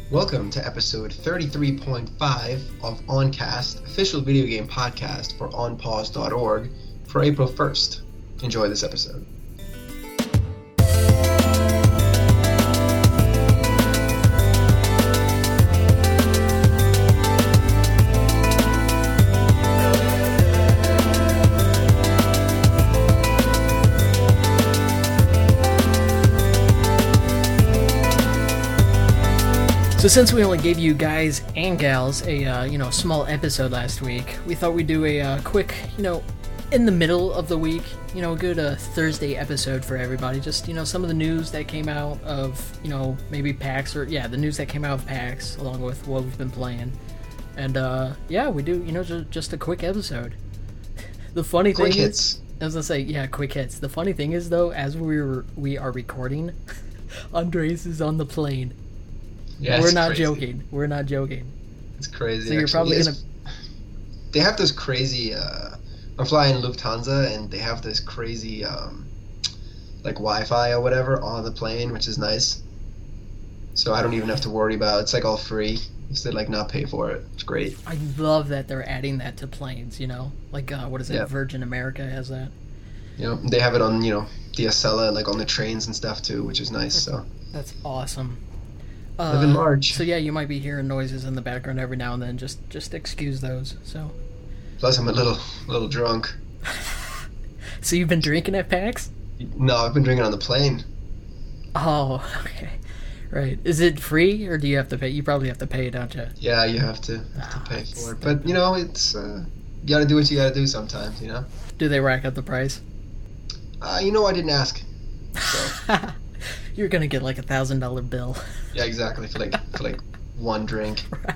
Welcome to episode 33.5 of OnCast, official video game podcast for onpause.org for April 1st. Enjoy this episode. So since we only gave you guys and gals a small episode last week, we thought we'd do a quick, in the middle of the week, a good Thursday episode for everybody. Just, some of the news that came out of, maybe PAX, or, the news that came out of PAX, along with what we've been playing. And, we do, just a quick episode. The funny thing is, I was gonna say, quick hits. The funny thing is, though, as we are recording, Andres is on the plane. Yeah, We're not joking. We're not joking. It's crazy. So you're probably gonna. They have this crazy. I'm flying Lufthansa, and they have this crazy, like Wi-Fi or whatever on the plane, which is nice. So I don't even have to worry about. It's like all free. Just to not pay for it. It's great. I love that they're adding that to planes. Like what is it? Yeah. Virgin America has that. They have it on the Acela, like on the trains and stuff too, which is nice. So that's awesome. Living large. So you might be hearing noises in the background every now and then. Just excuse those. So. Plus, I'm a little drunk. So you've been drinking at PAX? No, I've been drinking on the plane. Oh, okay. Right. Is it free, or do you have to pay? You probably have to pay, don't you? Yeah, you have to pay for it. But it's you gotta do what you gotta do sometimes. Do they rack up the price? I didn't ask. So. You're gonna get like $1,000 bill. Yeah, exactly. For like one drink. Right.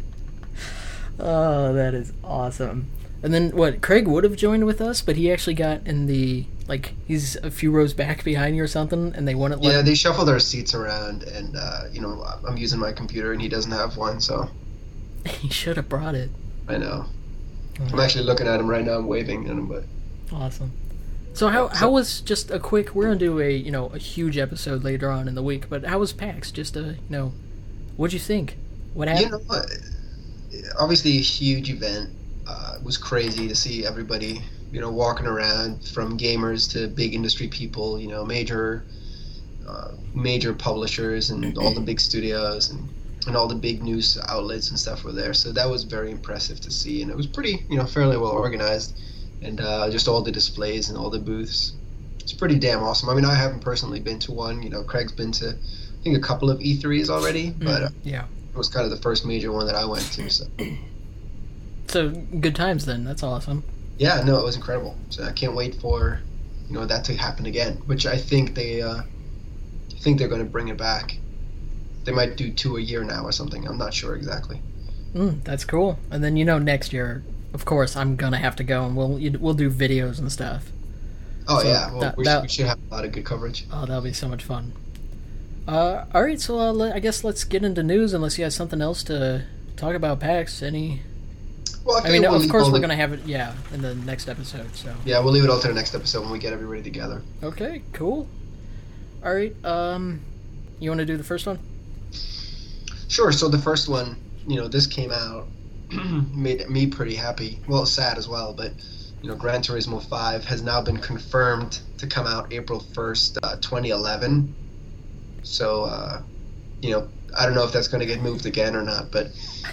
Oh, that is awesome. And then Craig would have joined with us, but he actually got in the he's a few rows back behind you or something, and they wouldn't let him. They shuffled our seats around, and I'm using my computer, and he doesn't have one, so. He should have brought it. I know. I'm actually looking at him right now. I'm waving at him, but. Awesome. So how was just a quick? We're gonna do a huge episode later on in the week, but how was PAX? Just what'd you think? What happened? Obviously a huge event. It was crazy to see everybody walking around, from gamers to big industry people. Major publishers and all the big studios and all the big news outlets and stuff were there. So that was very impressive to see, and it was pretty fairly well organized. And just all the displays and all the booths. It's pretty damn awesome. I mean, I haven't personally been to one. Craig's been to, I think, a couple of E3s already. But it was kind of the first major one that I went to. So good times then. That's awesome. Yeah, no, it was incredible. So I can't wait for, that to happen again. Which I think they're going to bring it back. They might do 2 a year now or something. I'm not sure exactly. That's cool. And then next year. Of course, I'm gonna have to go, and we'll do videos and stuff. Oh, so yeah, well, we should have a lot of good coverage. Oh, that'll be so much fun. All right, so I guess let's get into news, unless you have something else to talk about PAX. Any? Well, of course we're gonna have it, in the next episode. So yeah, we'll leave it all to the next episode when we get everybody together. Okay, cool. All right, you want to do the first one? Sure. So the first one, this came out. Made me pretty happy. Well, sad as well, but Gran Turismo 5 has now been confirmed to come out April 1st, 2011. So, I don't know if that's going to get moved again or not, but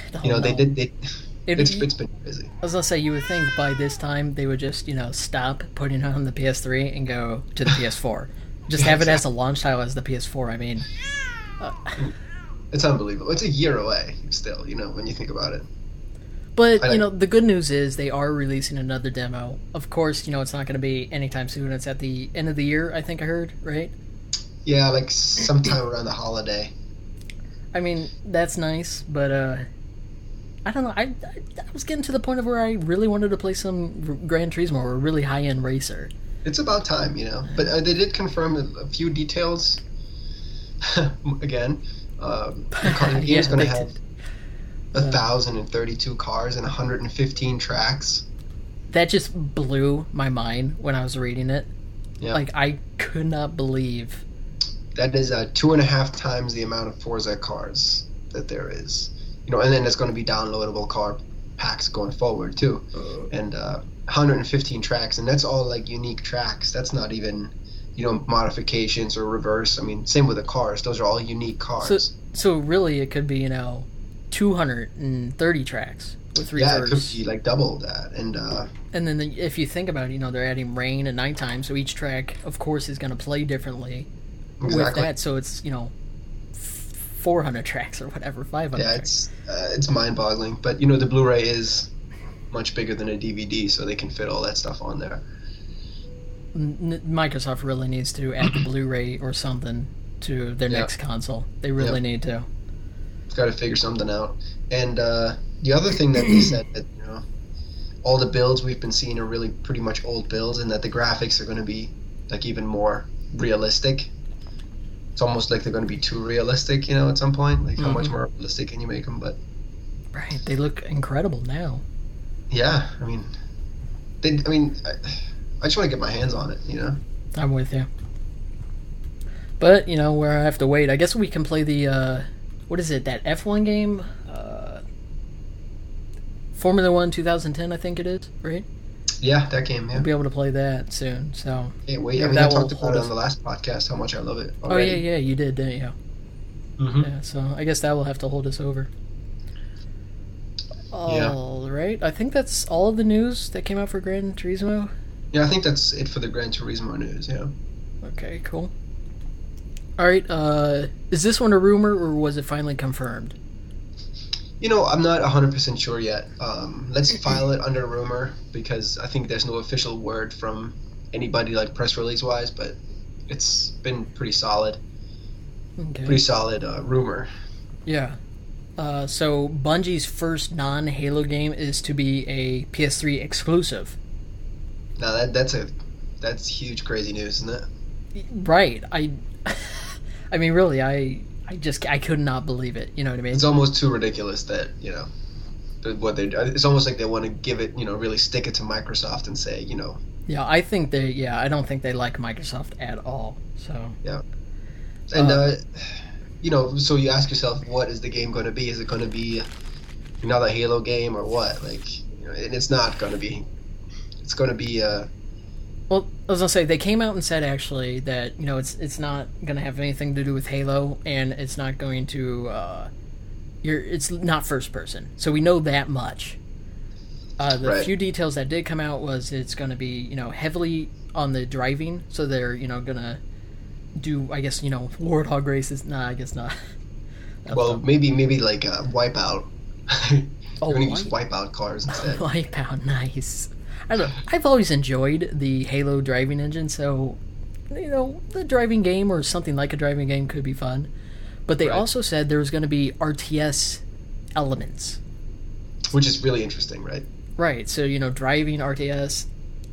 it's been busy. I was gonna say, you would think by this time they would just stop putting it on the PS3 and go to the PS4. Just have it as a launch title as the PS4. I mean, it's unbelievable. It's a year away still. When you think about it. But, the good news is they are releasing another demo. Of course, it's not going to be anytime soon. It's at the end of the year, I think I heard, right? Yeah, like sometime around the holiday. I mean, that's nice, but, I don't know. I was getting to the point of where I really wanted to play some Gran Turismo or a really high-end racer. It's about time, But they did confirm a few details. Again, the game's going to have 1,032 cars and 115 tracks. That just blew my mind when I was reading it. Yeah. I could not believe That is 2.5 times the amount of Forza cars. that there is. And then there's going to be downloadable car packs going forward too, and 115 tracks, and that's all like unique tracks. That's not even modifications or reverse. I mean, same with the cars; those are all unique cars. So really, it could be 230 tracks with reverse. Yeah, it could be like double that, and then if you think about it, they're adding rain and nighttime, so each track, of course, is going to play differently. Exactly. With that, so it's 400 tracks or whatever, 500. Yeah, it's mind-boggling. But the Blu-ray is much bigger than a DVD, so they can fit all that stuff on there. Microsoft really needs to add the Blu-ray or something to their next console. They really need to. It's got to figure something out. And the other thing that they said that all the builds we've been seeing are really pretty much old builds, and that the graphics are going to be like even more realistic. It's almost like they're going to be too realistic, at some point. Like, how much more realistic can you make them? But right, they look incredible now. Yeah, I mean, I just want to get my hands on it, I'm with you. But where I have to wait, I guess we can play the what is it? That F1 game, Formula 1 2010, I think it is, right? Yeah, that game, yeah. We'll be able to play that soon, so... Can't wait. I talked about it on the last podcast, how much I love it already. Oh, yeah, you did, didn't you? Mm-hmm. Yeah, so I guess that will have to hold us over. All right. I think that's all of the news that came out for Gran Turismo. Yeah, I think that's it for the Gran Turismo news, yeah. Okay, cool. All right, is this one a rumor, or was it finally confirmed? I'm not 100% sure yet. Let's file it under rumor, because I think there's no official word from anybody, like press release-wise, but it's been pretty solid. Okay. Pretty solid rumor. Yeah. So Bungie's first non-Halo game is to be a PS3 exclusive. Now that's huge, crazy news, isn't it? Right. I mean, really, I could not believe it. You know what I mean? It's almost too ridiculous that what they. It's almost like they want to give it, really stick it to Microsoft and say, Yeah, I think they. Yeah, I don't think they like Microsoft at all. So. Yeah. And so you ask yourself, what is the game going to be? Is it going to be another Halo game or what? Like, and it's not going to be. It's going to be. Well, I was gonna say, they came out and said actually that it's not gonna have anything to do with Halo, and it's not going to it's not first person, so we know that much. The few details that did come out was it's gonna be heavily on the driving, so they're gonna do, I guess, Warthog races. Nah, I guess not. Well, maybe like Wipeout. We're gonna use Wipeout cars instead. Wipeout, nice. I don't know. I've always enjoyed the Halo driving engine, so the driving game or something like a driving game could be fun. But they also said there was going to be RTS elements, which is really interesting, right? Right. So driving RTS.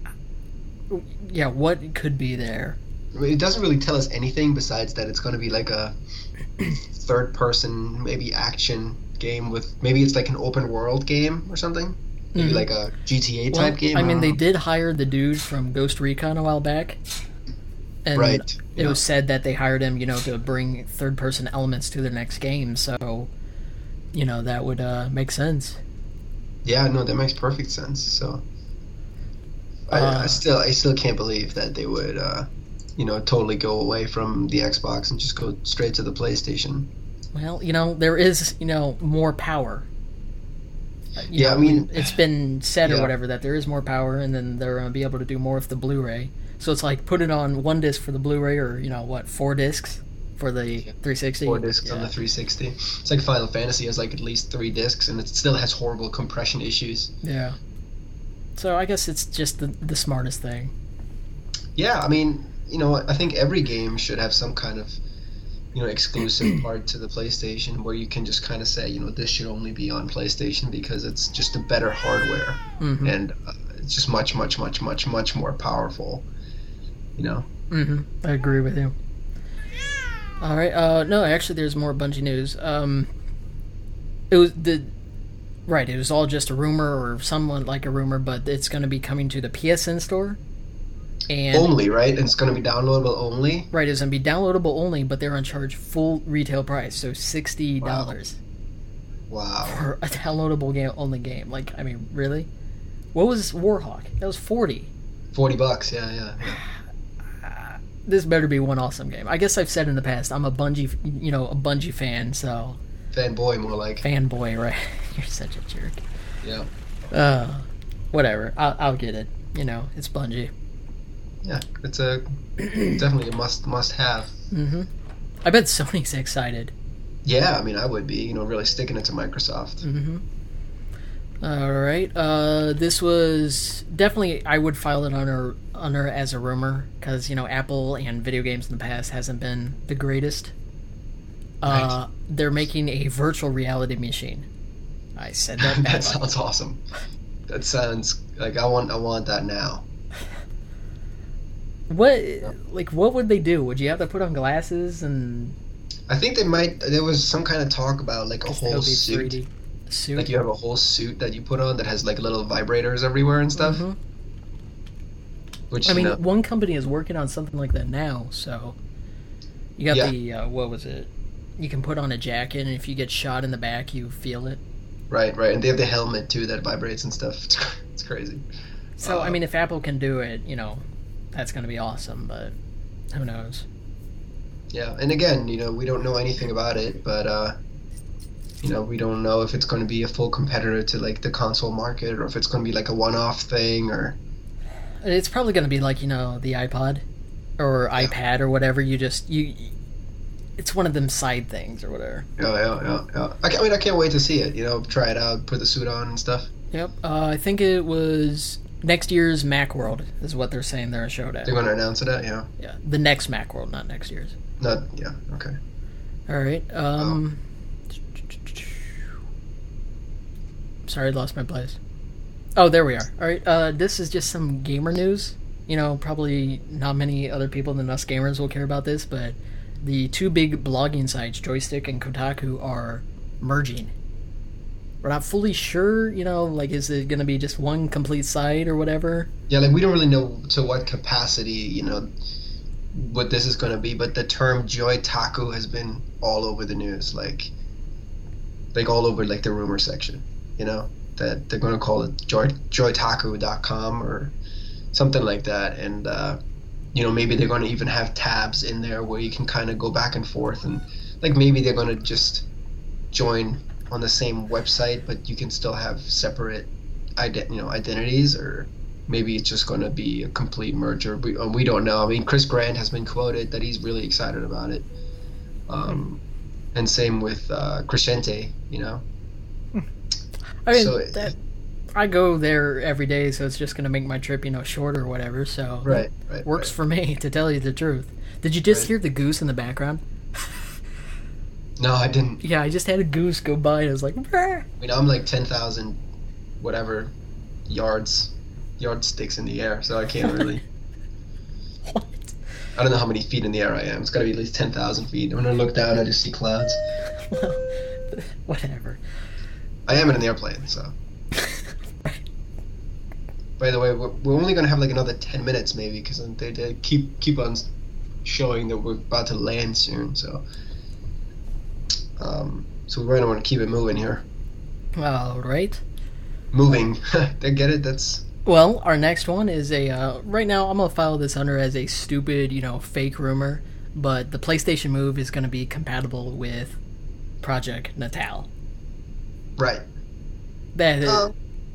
Yeah, what could be there? I mean, it doesn't really tell us anything besides that it's going to be like a third-person, maybe action game with maybe it's like an open-world game or something. Maybe like a GTA type game. I mean, they did hire the dude from Ghost Recon a while back, and it was said that they hired him, to bring third-person elements to their next game. So, that would make sense. Yeah, no, that makes perfect sense. So, I still can't believe that they would, totally go away from the Xbox and just go straight to the PlayStation. Well, there is, more power. I mean, it's been said or whatever that there is more power, and then they're going to be able to do more with the Blu-ray. So it's like put it on one disc for the Blu-ray, or 4 discs for the 360. 4 discs on the 360. It's like Final Fantasy has like at least 3 discs, and it still has horrible compression issues. Yeah. So I guess it's just the smartest thing. Yeah, I mean, I think every game should have some kind of exclusive part to the PlayStation where you can just kind of say, this should only be on PlayStation because it's just a better hardware, and it's just much, much, much, much, much more powerful, I agree with you. All right. No, actually, there's more Bungie news. It was all just a rumor or somewhat like a rumor, but it's going to be coming to the PSN store. And only, right? And it's going to be downloadable only? Right, it's going to be downloadable only, but they're on charge full retail price, so $60. Wow. for a downloadable game only game. Like, I mean, really? What was Warhawk? That was $40. $40, yeah. This better be one awesome game. I guess I've said in the past, I'm a Bungie fan, so... Fanboy, more like. Fanboy, right? You're such a jerk. Yeah. Whatever. I'll get it. It's Bungie. Yeah, it's definitely a must have. Mm-hmm. I bet Sony's excited. Yeah, I mean, I would be, really sticking it to Microsoft. Mm-hmm. All right. This was definitely, I would file it under as a rumor because, Apple and video games in the past hasn't been the greatest. Right. They're making a virtual reality machine. I said that. That sounds awesome. That sounds like I want that now. What would they do? Would you have to put on glasses and? I think they might. There was some kind of talk about like a whole suit. 3D. Suit. Like you have a whole suit that you put on that has like little vibrators everywhere and stuff. Mm-hmm. Which I mean, one company is working on something like that now. So you got the what was it? You can put on a jacket, and if you get shot in the back, you feel it. Right, and they have the helmet too that vibrates and stuff. It's crazy. So I mean, if Apple can do it, that's going to be awesome. But who knows? Yeah, and again, we don't know anything about it, but we don't know if it's going to be a full competitor to like the console market, or if it's going to be like a one-off thing, or it's probably going to be like the iPod or iPad or whatever. It's one of them side things or whatever. Yeah. I can't wait to see it. Try it out, put the suit on and stuff. Yep. I think it was next year's Macworld is what they're saying they're showed at. They're going to announce it at, yeah. Yeah, the next Macworld, not next year's. Okay. All right. Sorry, I lost my place. Oh, there we are. All right. This is just some gamer news. Probably not many other people than us gamers will care about this, but the two big blogging sites, Joystick and Kotaku, are merging. We're not fully sure, is it going to be just one complete site or whatever? Yeah, like we don't really know to what capacity, what this is going to be, but the term Joytaku has been all over the news, like all over like the rumor section, that they're going to call it joytaku.com or something like that, and maybe they're going to even have tabs in there where you can kind of go back and forth, and like maybe they're going to just join on the same website, but you can still have separate identities, or maybe it's just going to be a complete merger. We don't know. I mean, Chris Grant has been quoted that he's really excited about it, and same with Crescente. I mean, I go there every day, so it's just going to make my trip, shorter or whatever. So right, works for me, to tell you the truth. Did you just hear the goose in the background? No, I didn't. Yeah, I just had a goose go by, and I was like, "Brr." I mean, I'm like 10,000, whatever, yardsticks in the air, so I can't really. What? I don't know how many feet in the air I am. It's got to be at least 10,000 feet. When I look down, I just see clouds. Well, whatever. I am in an airplane, so. By the way, we're only going to have like another 10 minutes maybe, because they keep on showing that we're about to land soon, so. So we're going to want to keep it moving here. All right. Moving. They get it? That's... Well, our next one is right now I'm going to file this under as a stupid, fake rumor, but the PlayStation Move is going to be compatible with Project Natal. Right. That's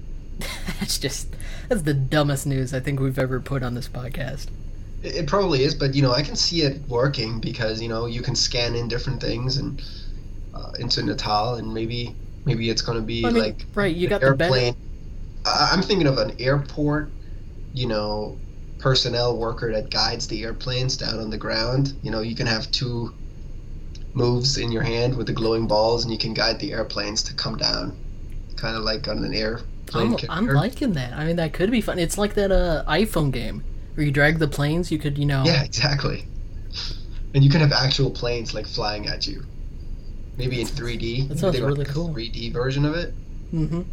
the dumbest news I think we've ever put on this podcast. It probably is, but I can see it working because you can scan in different things and into Natal, and maybe it's going to be right. You got airplane. I'm thinking of an airport, personnel worker that guides the airplanes down on the ground. You can have two moves in your hand with the glowing balls, and you can guide the airplanes to come down, kind of like on an airplane. I'm liking that. I mean, that could be fun. It's like that iPhone game where you drag the planes. You could, Yeah, exactly. And you can have actual planes like flying at you. Maybe in 3D. That sounds really cool. 3D version of it. Mm-hmm.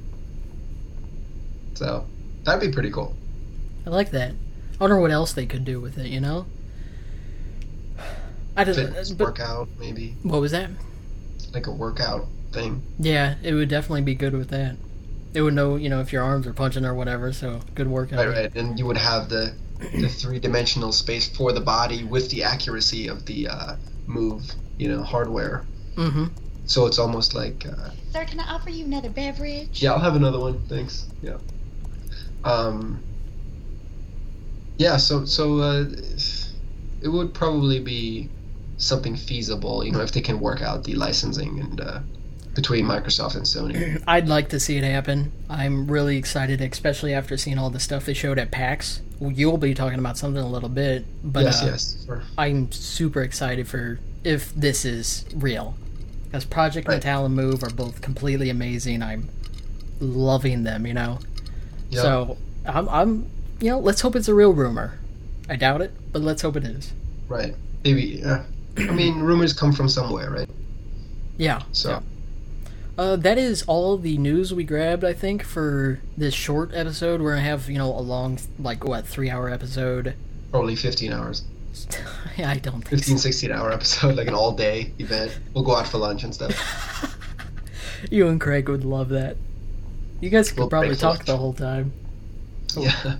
So that'd be pretty cool. I like that. I wonder what else they could do with it. I don't know. Workout, maybe. What was that? Like a workout thing. Yeah, it would definitely be good with that. It would know, if your arms are punching or whatever, so good workout. Right. And you would have the three-dimensional space for the body with the accuracy of the Move, hardware. Mm-hmm. So it's almost like... Sir, can I offer you another beverage? Yeah, I'll have another one. Thanks. Yeah. Yeah, so it would probably be something feasible, if they can work out the licensing and between Microsoft and Sony. I'd like to see it happen. I'm really excited, especially after seeing all the stuff they showed at PAX. You'll be talking about something a little bit, but yes. Sure. I'm super excited for if this is real. Because Project Metal and Move are both completely amazing. I'm loving them, Yep. So I'm let's hope it's a real rumor. I doubt it, but let's hope it is. Right. Maybe. I mean, rumors come from somewhere, right? Yeah. So. Yeah. That is all the news we grabbed, I think, for this short episode. We're going to have, a long, 3-hour episode. Probably 15 hours. Yeah, I don't think 15, 16-hour episode, like an all-day event. We'll go out for lunch and stuff. You and Craig would love that. You guys could probably talk the whole time. Yeah.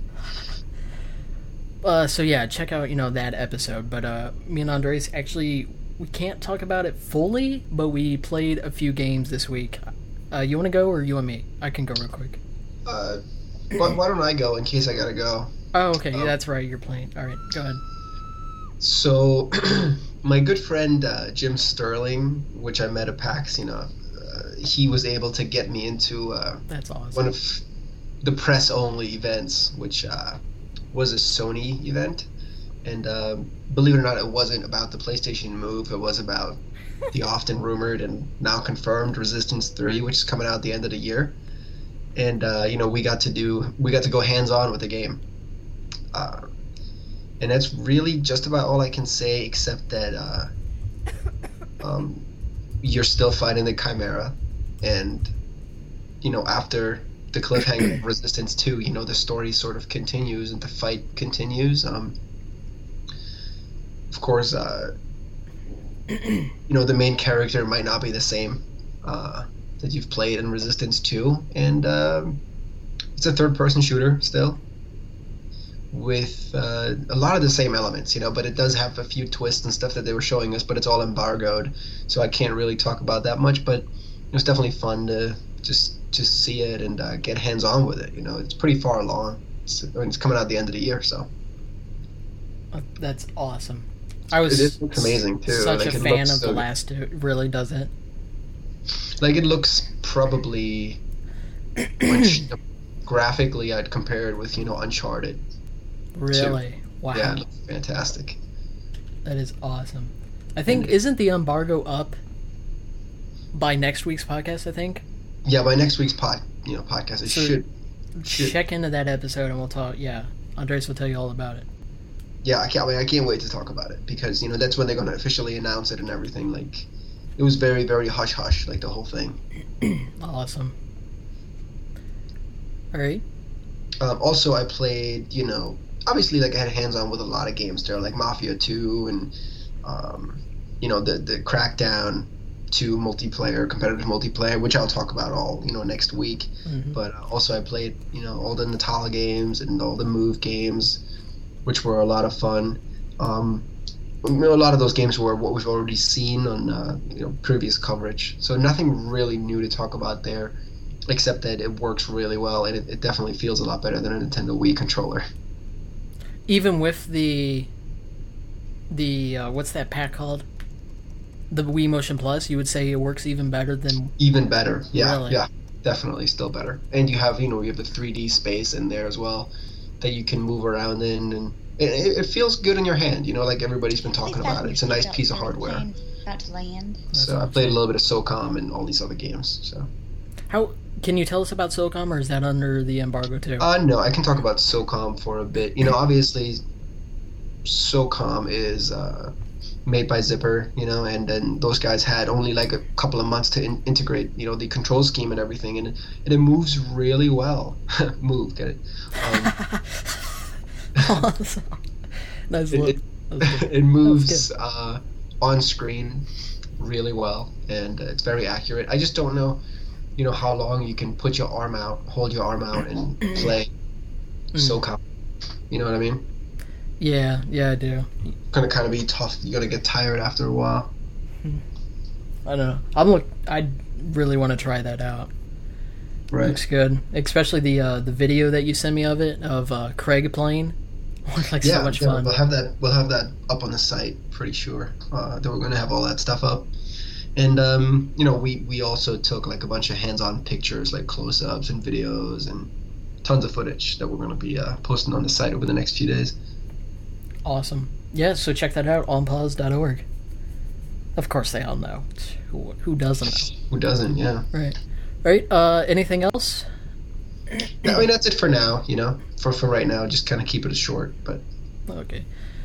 So yeah, check out, that episode. But me and Andres actually... We can't talk about it fully, but we played a few games this week. You want to go, or you want me? I can go real quick. Why don't I go in case I gotta go? Oh, okay. That's right. You're playing. All right, go ahead. So, my good friend Jim Sterling, which I met at PAX, he was able to get me into that's awesome. One of the press-only events, which was a Sony event. And believe it or not, it wasn't about the PlayStation Move. It was about the often rumored and now confirmed Resistance 3, which is coming out at the end of the year. And we got to go hands-on with the game. And that's really just about all I can say, except that you're still fighting the Chimera, and after the cliffhanger of Resistance 2, the story sort of continues and the fight continues. Of course, the main character might not be the same that you've played in Resistance 2, and it's a third-person shooter still, with a lot of the same elements, but it does have a few twists and stuff that they were showing us, but it's all embargoed, so I can't really talk about that much, but it's definitely fun to just see it and get hands-on with it. It's pretty far along. It's coming out at the end of the year, so. That's awesome. I was amazing too. Such a fan of the last two. It really does it. Like, it looks probably much graphically, I'd compare it with Uncharted. Really? 2. Wow. Yeah, it looks fantastic. That is awesome. I think isn't the embargo up by next week's podcast? I think. Yeah, by next week's podcast, it should. Check into that episode and we'll talk. Yeah, Andres will tell you all about it. Yeah, I can't wait to talk about it, because that's when they're going to officially announce it and everything. Like, it was very, very hush hush, like the whole thing. Awesome. All right. Also, I played, obviously, like, I had hands on with a lot of games there, like Mafia 2 and the Crackdown 2 multiplayer, competitive multiplayer, which I'll talk about all next week. Mm-hmm. But also I played all the Natala games and all the Move games, which were a lot of fun. A lot of those games were what we've already seen on previous coverage, so nothing really new to talk about there, except that it works really well, and it definitely feels a lot better than a Nintendo Wii controller. Even with the what's that pack called? The Wii Motion Plus, you would say it works even better than... Even better, yeah. Really? Yeah, definitely still better. And you have the 3D space in there as well that you can move around in, and it feels good in your hand, like everybody's been talking about it. It's a nice piece of hardware. About to land. So I played a little bit of SOCOM and all these other games. So how can you tell us about SOCOM, or is that under the embargo too? No, I can talk about SOCOM for a bit. Obviously SOCOM is made by Zipper, and then those guys had only like a couple of months to integrate, the control scheme and everything, and it moves really well. Move, get it? Awesome. Nice look. It moves on screen really well, and it's very accurate. I just don't know, how long you can put your arm out, hold your arm out, and play so calm. You know what I mean? Yeah, I do. Gonna kind of be tough. You're gonna get tired after a while. I don't know. I really want to try that out. Right. Looks good, especially the video that you sent me of it of Craig playing. Looks like so much fun. We'll have that up on the site, pretty sure. That we're gonna have all that stuff up, and we also took like a bunch of hands-on pictures, like close-ups and videos, and tons of footage that we're gonna be posting on the site over the next few days. Awesome. Yeah, so check that out, onpause.org. Of course they all know. Who doesn't? Who doesn't, yeah. Right. Anything else? I mean, that's it for now, For right now, just kind of keep it short, but... Okay.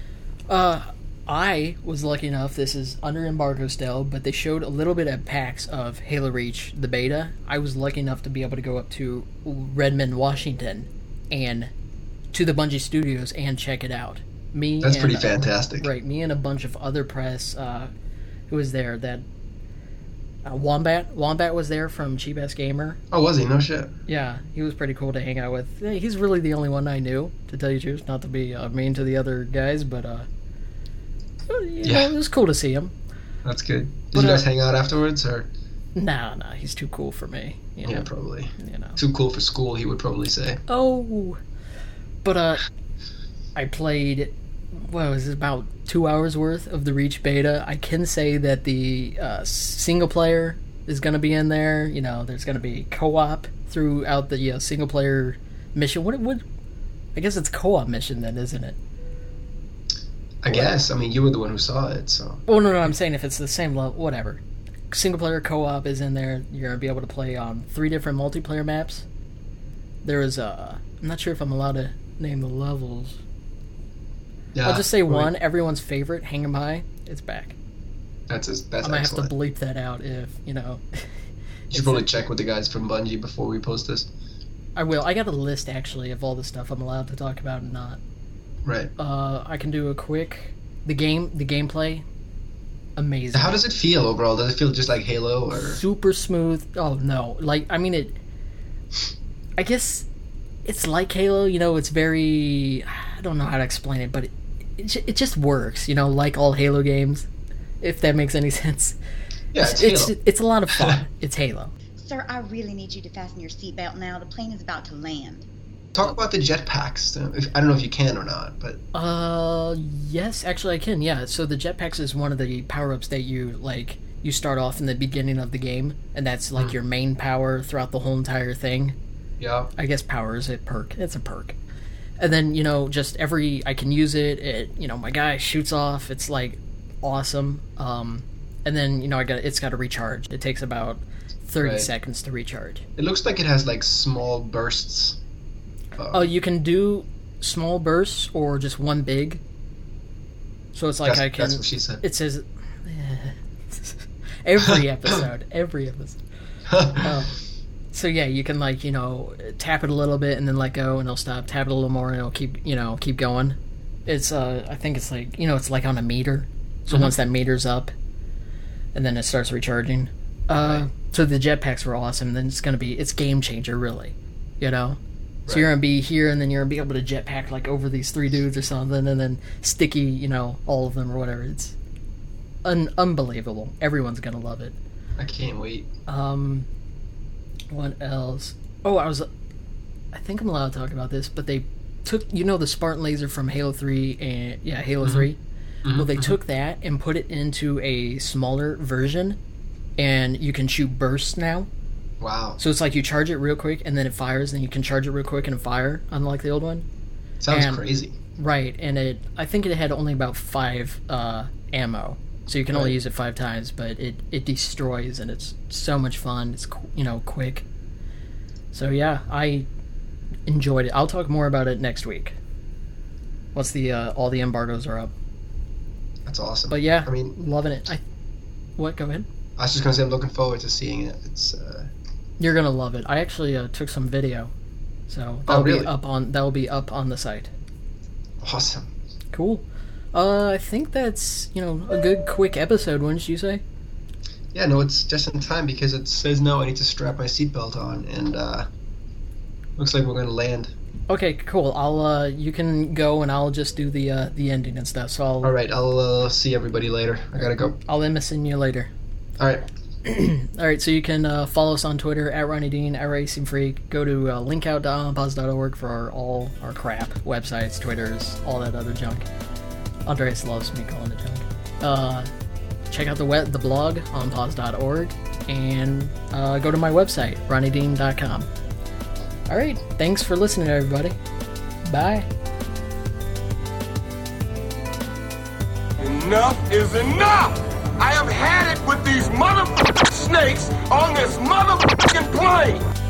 I was lucky enough, this is under embargo still, but they showed a little bit at PAX of Halo Reach, the beta. I was lucky enough to be able to go up to Redmond, Washington, and to the Bungie Studios and check it out. That's pretty fantastic. Right, me and a bunch of other press who was there. That Wombat was there from Cheap Ass Gamer. Oh, was he? No shit. Yeah, he was pretty cool to hang out with. He's really the only one I knew, to tell you the truth. Not to be mean to the other guys, but it was cool to see him. That's good. Did you guys hang out afterwards, or? Nah, he's too cool for me. Yeah, probably. Too cool for school, he would probably say. Oh, but I played. What was it, about 2 hours worth of the Reach beta. I can say that the single player is going to be in there. There's going to be co-op throughout the single player mission. What? I guess it's co-op mission then, isn't it? I guess. I mean, you were the one who saw it, so. Oh no, I'm saying if it's the same level, whatever. Single player co-op is in there. You're going to be able to play on 3 different multiplayer maps. There is I'm not sure if I'm allowed to name the levels. Yeah, I'll just say one, everyone's favorite, Hang 'em High, it's back. That's I might excellent. have to bleep that out if, You should probably check with the guys from Bungie before we post this. I will. I got a list, actually, of all the stuff I'm allowed to talk about and not. Right. I can do a quick... The gameplay, amazing. How does it feel overall? Does it feel just like Halo, or...? Super smooth. Oh, no. I guess it's like Halo, it's very... I don't know how to explain it, but it just works, like all Halo games, if that makes any sense. Yeah, it's a lot of fun. It's Halo. Sir, I really need you to fasten your seatbelt now. The plane is about to land. Talk about the jetpacks. I don't know if you can or not, but... Yes, actually I can, yeah. So the jetpacks is one of the power-ups that you start off in the beginning of the game, and that's your main power throughout the whole entire thing. Yeah. I guess power is a perk. It's a perk. And then, I can use it, my guy shoots off, it's, awesome. And then, it's got to recharge. It takes about 30 seconds to recharge. It looks like it has, small bursts. You can do small bursts or just one big. So it's like That's what she said. It says... every episode. So yeah, you can tap it a little bit and then let go and it'll stop. Tap it a little more and it'll keep going. It's I think it's it's like on a meter. So once that meter's up, and then it starts recharging. So the jetpacks were awesome. Then it's game changer really, So you're gonna be here and then you're gonna be able to jetpack over these 3 dudes or something, and then sticky all of them or whatever. It's unbelievable. Everyone's gonna love it. I can't wait. What else? Oh, I think I'm allowed to talk about this, but they took, the Spartan laser from Halo 3 and, Halo 3. Mm-hmm. Well, they took that and put it into a smaller version, and you can shoot bursts now. Wow. So it's you charge it real quick, and then it fires, and you can charge it real quick and fire, unlike the old one. Sounds crazy. Right, and I think it had only about 5 ammo. So you can only use it 5 times, but it destroys, and it's so much fun. It's quick. So yeah, I enjoyed it. I'll talk more about it next week. Once all the embargoes are up. That's awesome. But yeah, loving it. What? Go ahead. I was just gonna say I'm looking forward to seeing it. It's. You're gonna love it. I actually took some video, so that'll be up on the site. Awesome. Cool. I think that's, a good quick episode, wouldn't you say? Yeah, no, it's just in time because it says no, I need to strap my seatbelt on, and looks like we're going to land. Okay, cool. I'll you can go, and I'll just do the ending and stuff. So All right, I'll see everybody later. I gotta go. I'll MSN you later. All right. All right, so you can follow us on Twitter at Ronnie Dean, at Racing Freak. Go to linkout.onpause.org for all our crap, websites, Twitters, all that other junk. Andreas loves me calling it junk. Check out the blog on pause.org, and go to my website, ronniedean.com. All right, thanks for listening, everybody. Bye. Enough is enough! I have had it with these motherfucking snakes on this motherfucking plane!